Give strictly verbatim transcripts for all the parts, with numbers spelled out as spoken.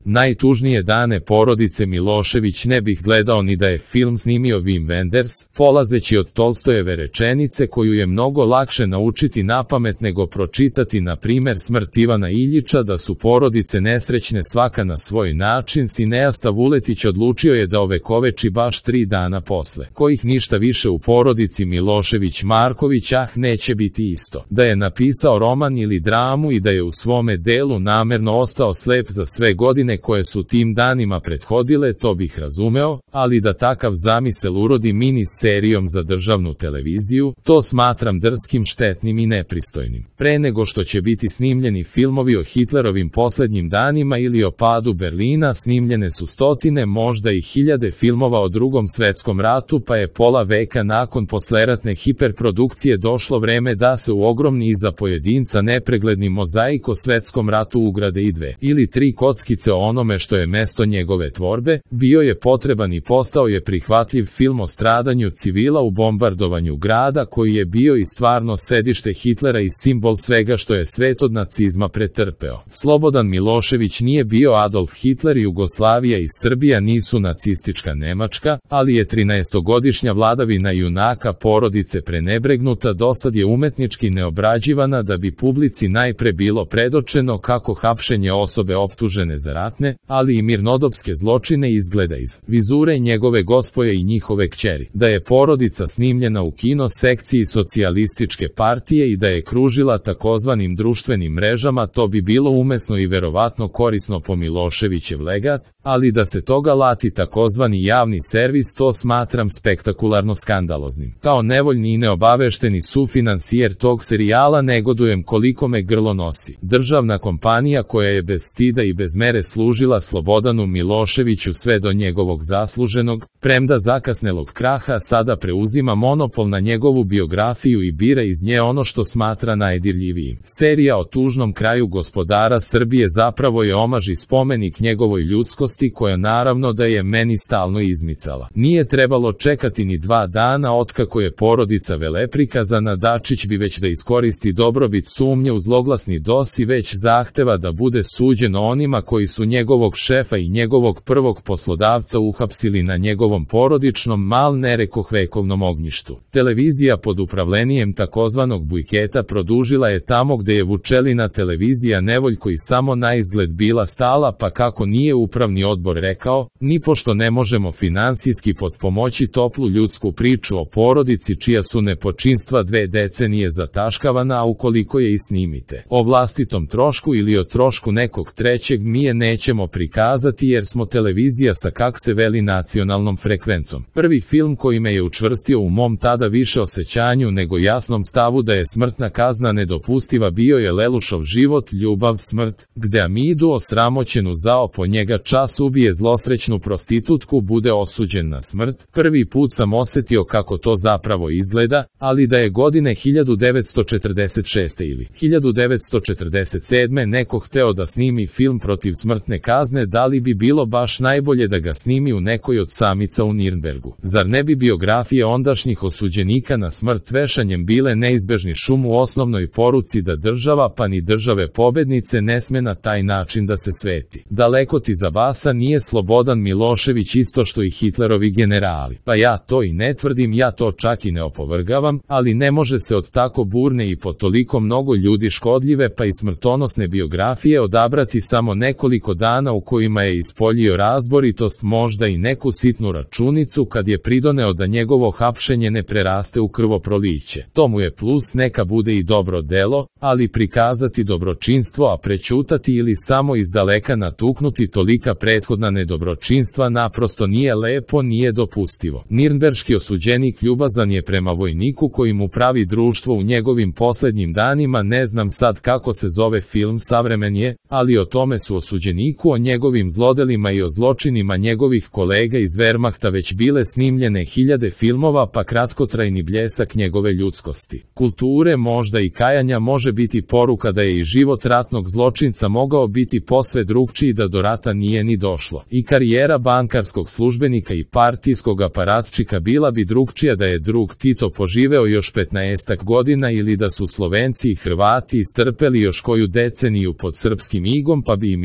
Najtužnije dane porodice Milošević ne bih gledao ni da je film snimio Wim Wenders, polazeći od Tolstojeve rečenice koju je mnogo lakše naučiti napamet nego pročitati, na primer Smrt Ivana Iljiča, da su porodice nesrećne svaka na svoj način. Sineasta Vuletić odlučio je da ovekoveči baš tri dana posle, kojih ništa više u porodici Milošević-Marković ah neće biti isto. Da je napisao roman ili dramu i da je u svome delu namerno ostao slep za sve godine koje su tim danima prethodile, to bih razumeo, ali da takav zamisel urodi mini serijom za državnu televiziju, to smatram drskim, štetnim i nepristojnim. Pre nego što će biti snimljeni filmovi o Hitlerovim poslednjim danima ili o padu Berlina, snimljene su stotine, možda i hiljade filmova o Drugom svetskom ratu, pa je pola veka nakon posleratne hiperprodukcije došlo vreme da se u ogromni i za pojedinca nepregledni mozaik o svetskom ratu ugrade i dve ili tri kockice o onome što je mesto njegove tvorbe. Bio je potreban i postao je prihvatljiv film o stradanju civila u bombardovanju grada, koji je bio i stvarno sedište Hitlera i simbol svega što je svet od nacizma pretrpeo. Slobodan Milošević nije bio Adolf Hitler, Jugoslavija i Srbija nisu nacistička Nemačka, ali je trinaestogodišnja vladavina junaka porodice prenebregnuta, dosad je umetnički neobrađivana da bi publici najpre bilo predočeno kako hapšenje osobe optužene za ratne, ali i mirnodopske zločine izgleda iz vizure njegove gospoje i njihove kćeri, da je porodica snimljena u kino sekciji socijalističke partije i da je kružila takozvanim društvenim mrežama, to bi bilo umesno i verovatno korisno po Miloševićev legat, ali da se toga lati takozvani javni servis, to smatram spektakularno skandaloznim. Kao nevoljni i neobavešteni sufinansijer tog serijala negodujem koliko me grlo nosi. Državna kompanija koja je bez stida i bez mere služila Slobodanu Miloševiću sve do njegovog zasluženog, premda zakasnelog kraha, sada preuzima monopol na njegovu biografiju i bira iz nje ono što smatra najdirljivijim. Serija o tužnom kraju gospodara Srbije zapravo je omaž i spomenik njegovoj ljudskosti, koja naravno da je meni stalno izmicala. Nije trebalo čekati ni dva dana otkako je porodica veleprikazana, Dačić bi već da iskoristi dobrobit sumnje u zloglasni dos i već zahteva da bude suđeno onima koji su njegovog šefa i njegovog prvog poslodavca uhapsili na njegovom porodičnom, mal ne rekoh vekovnom ognjištu. Televizija pod upravlenijem takozvanog Bujketa produžila je tamo gde je Vučelina televizija nevoljko i samo na izgled bila stala, pa kako nije upravni odbor rekao, nipošto ne možemo finansijski potpomoći toplu ljudsku priču o porodici čija su nepočinstva dve decenije zataškavana, a ukoliko je i snimite o vlastitom trošku ili o trošku nekog trećeg, mi je nećemo prikazati jer smo televizija sa kak se veli nacionalnom frekvencom. Prvi film koji me je učvrstio u mom tada više osjećanju nego jasnom stavu da je smrtna kazna nedopustiva bio je Lelušov Život, ljubav, smrt, gde Amidu osramoćenu zao po njega čas ubije zlosrećnu prostitutku, bude osuđen na smrt. Prvi put sam osetio kako to zapravo izgleda, ali da je godine hiljadu devetsto četrdeset šeste ili hiljadu devetsto četrdeset sedme neko hteo da snimi film protiv smrtne kazne, da li bi bilo baš najbolje da ga snimi u nekoj od samica u Nirnbergu? Zar ne bi biografije ondašnjih osuđenika na smrt vešanjem bile neizbežni šum u osnovnoj poruci da država, pa ni države pobednice, ne sme na taj način da se sveti? Daleko ti za basa, nije Slobodan Milošević isto što i Hitlerovi generali. Pa ja to i ne tvrdim, ja to čak i ne opovrgavam, ali ne može se od tako burne i po toliko mnogo ljudi škodljive pa i smrtonosne biografije odabrati samo nekoliko dana u kojima je ispoljio razboritost, možda i neku sitnu računicu kad je pridoneo da njegovo hapšenje ne preraste u krvoproliće. To mu je plus, neka bude i dobro delo, ali prikazati dobročinstvo a prećutati ili samo izdaleka natuknuti tolika prethodna nedobročinstva naprosto nije lepo, nije dopustivo. Nirnberški osuđenik ljubazan je prema vojniku koji mu pravi društvo u njegovim poslednjim danima, ne znam sad kako se zove film, savremen je, ali o tome su osuđeniku, o njegovim zlodelima i o zločinima njegovih kolega iz Wehrmachta već bile snimljene hiljade filmova, pa kratkotrajni bljesak njegove ljudskosti, kulture, možda i kajanja može biti poruka da je i život ratnog zločinca mogao biti posve drugčiji, da do rata nije ni došlo. I karijera bankarskog službenika i partijskog aparatčika bila bi drugčija da je drug Tito poživeo još petnaestak godina ili da su Slovenci i Hrvati istrpeli još koju deceniju pod srpskim igom, pa bi i Milošević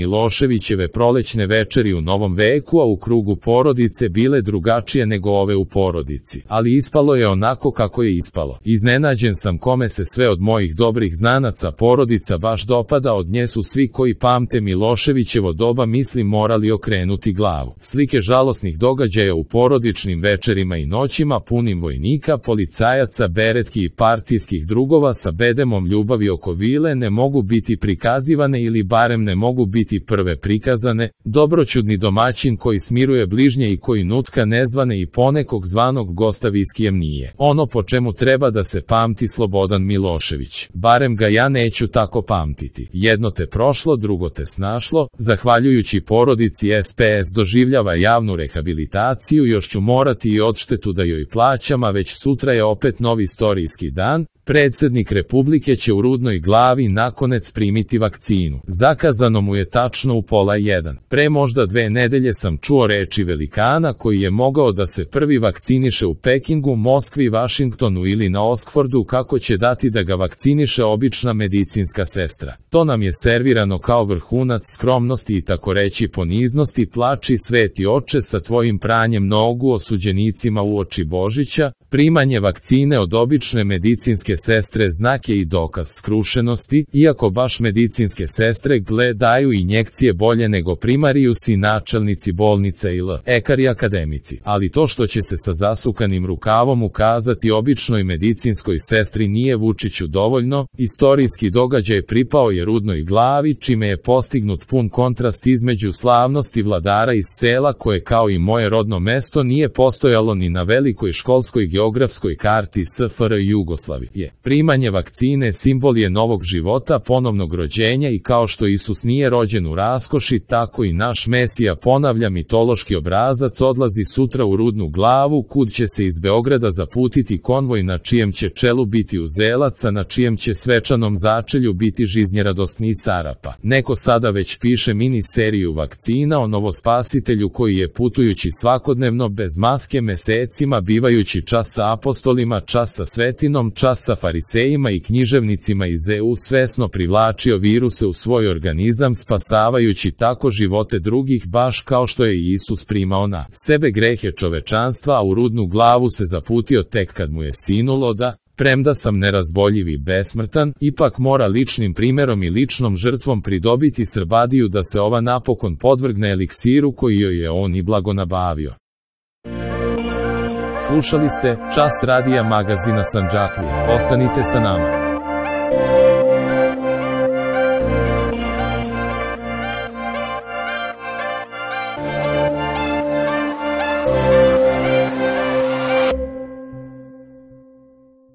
Miloševićeve prolećne večeri u Novom veku, a u krugu porodice bile drugačije nego ove u porodici. Ali ispalo je onako kako je ispalo. Iznenađen sam kome se sve od mojih dobrih znanaca porodica baš dopada, od nje su svi koji pamte Miloševićevo doba mislim morali okrenuti glavu. Slike žalosnih događaja u porodičnim večerima i noćima punim vojnika, policajaca, beretki i partijskih drugova sa bedemom ljubavi oko vile ne mogu biti prikazivane ili barem ne mogu biti prve prikazane. Dobroćudni domaćin koji smiruje bližnje i koji nutka nezvane i ponekog zvanog gosta viskijem nije ono po čemu treba da se pamti Slobodan Milošević. Barem ga ja neću tako pamtiti. Jedno te prošlo, drugo te snašlo. Zahvaljujući porodici S P S doživljava javnu rehabilitaciju, još ću morati i odštetu da joj plaćam, a već sutra je opet novi istorijski dan. Predsednik Republike će u Rudnoj Glavi nakonec primiti vakcinu. Zakazano mu je tačno u pola jedan. Pre možda dve nedelje sam čuo reči velikana koji je mogao da se prvi vakciniše u Pekingu, Moskvi, Vašingtonu ili na Oksfordu, kako će dati da ga vakciniše obična medicinska sestra. To nam je servirano kao vrhunac skromnosti i tako reći poniznosti. Plači sveti oče sa tvojim pranjem nogu osuđenicima u oči Božića. Primanje vakcine od obične medicinske sestre znak je i dokaz skrušenosti, iako baš medicinske sestre gle daju injekcije bolje nego primarijusi, načelnici bolnica i lekari akademici. Ali to što će se sa zasukanim rukavom ukazati običnoj medicinskoj sestri nije Vučiću dovoljno. Istorijski događaj pripao je Rudnoj Glavi, čime je postignut pun kontrast između slavnosti vladara iz sela koje kao i moje rodno mesto nije postojalo ni na velikoj školskoj geografskoj karti S F R Jugoslavije. Primanje vakcine simbol je novog života, ponovnog rođenja i kao što Isus nije rođen u raskoši, tako i naš Mesija, ponavlja mitološki obrazac, odlazi sutra u Rudnu Glavu, kud će se iz Beograda zaputiti konvoj na čijem će čelu biti Uzelac, a na čijem će svečanom začelju biti Žiznjeradosni iz Sarapa. Neko sada već piše mini seriju vakcina o novospasitelju koji je putujući svakodnevno bez maske mesecima, bivajući čas sa apostolima, čas sa svetinom, čas sa farisejima i književnicima iz E U svesno privlačio viruse u svoj organizam, spasavajući tako živote drugih, baš kao što je i Isus primao na sebe grehe čovečanstva, a u Rudnu Glavu se zaputio tek kad mu je sinulo da, premda sam nerazboljiv i besmrtan, ipak mora ličnim primerom i ličnom žrtvom pridobiti Srbadiju da se ova napokon podvrgne eliksiru koji joj je on i blago nabavio. Slušali ste Čas radija magazina Sandžaklija. Ostanite sa nama.